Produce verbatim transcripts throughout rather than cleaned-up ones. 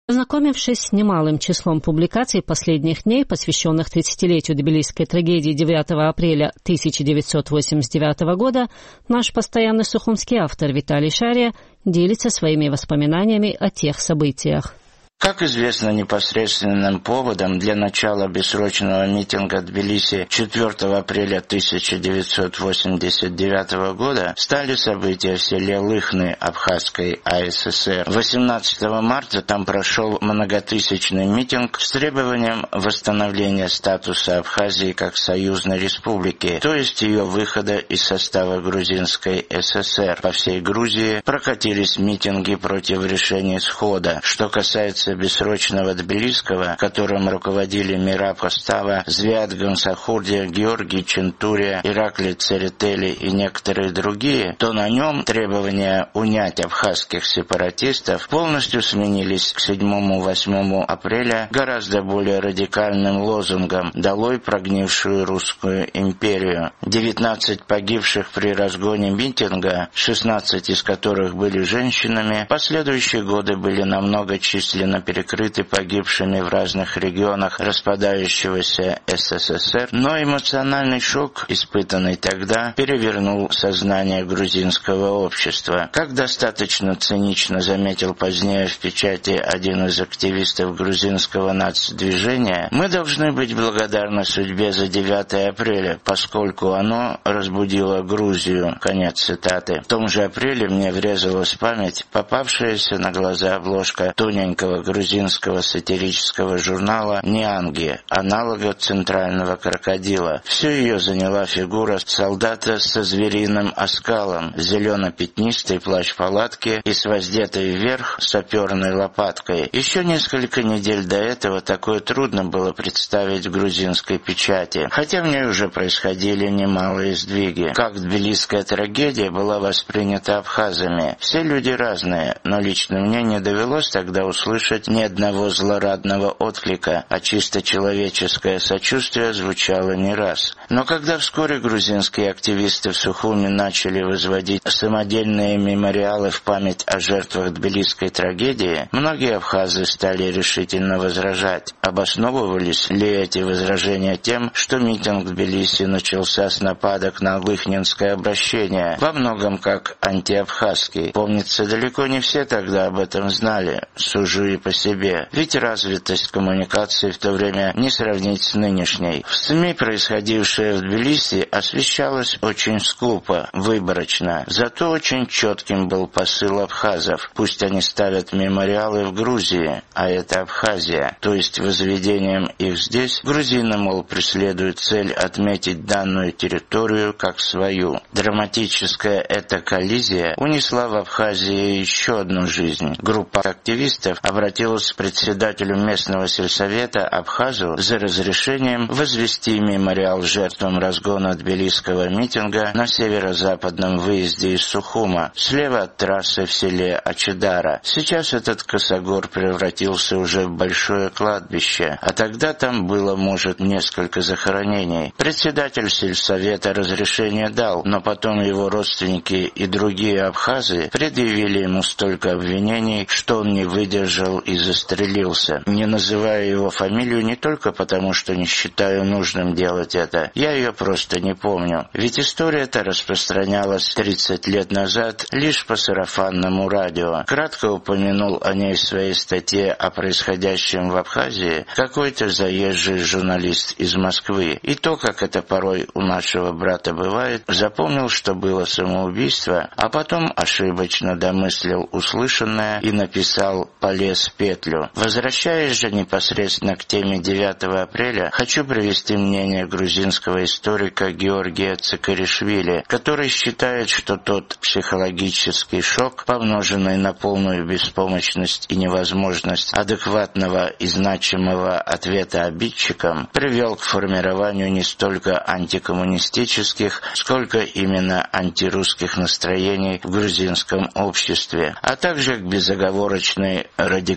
Ознакомившись с немалым числом публикаций последних дней, посвященных тридцатилетию тбилисской трагедии девятого апреля тысяча девятьсот восемьдесят девятого года, наш постоянный сухумский автор Виталий Шария делится своими воспоминаниями о тех событиях. Как известно, непосредственным поводом для начала бессрочного митинга в Тбилиси четвёртого апреля тысяча девятьсот восемьдесят девятого года стали события в селе Лыхны Абхазской АССР. восемнадцатого марта там прошел многотысячный митинг с требованием восстановления статуса Абхазии как союзной республики, то есть ее выхода из состава Грузинской ССР. По всей Грузии прокатились митинги против решения схода. Что касается бессрочного Тбилисского, которым руководили Мираб Остава, Звиат Гамсахурдия, Георгий Чентурия, Ираклий Церетели и некоторые другие, то на нем требования унять абхазских сепаратистов полностью сменились к седьмому-восьмому апреля гораздо более радикальным лозунгом «Долой прогнившую русскую империю». девятнадцать погибших при разгоне митинга, шестнадцать из которых были женщинами, в последующие годы были намного численно перекрыты погибшими в разных регионах распадающегося СССР, но эмоциональный шок, испытанный тогда, перевернул сознание грузинского общества. Как достаточно цинично заметил позднее в печати один из активистов грузинского нацдвижения, мы должны быть благодарны судьбе за девятое апреля, поскольку оно разбудило Грузию. Конец цитаты. В том же апреле мне врезалась в память попавшаяся на глаза обложка тоненького грузинского сатирического журнала «Нианги», аналога центрального крокодила. Всю ее заняла фигура солдата со звериным оскалом, зелено-пятнистый плащ палатки и с воздетой вверх саперной лопаткой. Еще несколько недель до этого такое трудно было представить в грузинской печати, хотя в ней уже происходили немалые сдвиги. Как тбилисская трагедия была воспринята абхазами. Все люди разные, но лично мне не довелось тогда услышать ни одного злорадного отклика, а чисто человеческое сочувствие звучало не раз. Но когда вскоре грузинские активисты в Сухуми начали возводить самодельные мемориалы в память о жертвах тбилисской трагедии, многие абхазы стали решительно возражать. Обосновывались ли эти возражения тем, что митинг в Тбилиси начался с нападок на лыхнинское обращение, во многом как антиабхазский? Помнится, далеко не все тогда об этом знали, сужу и по себе, ведь развитость коммуникации в то время не сравнить с нынешней. В СМИ происходившее в Тбилиси освещалось очень скупо, выборочно, зато очень четким был посыл абхазов. Пусть они ставят мемориалы в Грузии, а это Абхазия, то есть возведением их здесь грузины, мол, преследуют цель отметить данную территорию как свою. Драматическая эта коллизия унесла в Абхазии еще одну жизнь. Группа активистов обратилась к председателю местного сельсовета Абхазу за разрешением возвести мемориал жертвам разгона тбилисского митинга на северо-западном выезде из Сухума, слева от трассы в селе Ачидара. Сейчас этот косогор превратился уже в большое кладбище, а тогда там было, может, несколько захоронений. Председатель сельсовета разрешение дал, но потом его родственники и другие абхазы предъявили ему столько обвинений, что он не выдержал и застрелился. Не называю его фамилию не только потому, что не считаю нужным делать это, я ее просто не помню. Ведь история-то распространялась тридцать лет назад лишь по сарафанному радио. Кратко упомянул о ней в своей статье о происходящем в Абхазии какой-то заезжий журналист из Москвы. И то, как это порой у нашего брата бывает, запомнил, что было самоубийство, а потом ошибочно домыслил услышанное и написал «полез в петлю». Возвращаясь же непосредственно к теме девятого апреля, хочу привести мнение грузинского историка Георгия Цикаришвили, который считает, что тот психологический шок, помноженный на полную беспомощность и невозможность адекватного и значимого ответа обидчикам, привел к формированию не столько антикоммунистических, сколько именно антирусских настроений в грузинском обществе, а также к безоговорочной радикализации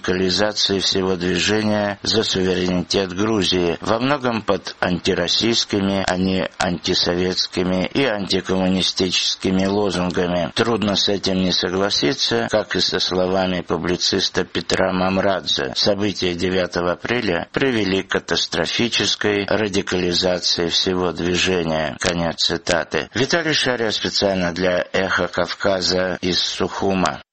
радикализации всего движения за суверенитет Грузии, во многом под антироссийскими, а не антисоветскими и антикоммунистическими лозунгами. Трудно с этим не согласиться, как и со словами публициста Петра Мамрадзе. События девятого апреля привели к катастрофической радикализации всего движения. Конец цитаты. Виталий Шария специально для «Эхо Кавказа» из Сухума.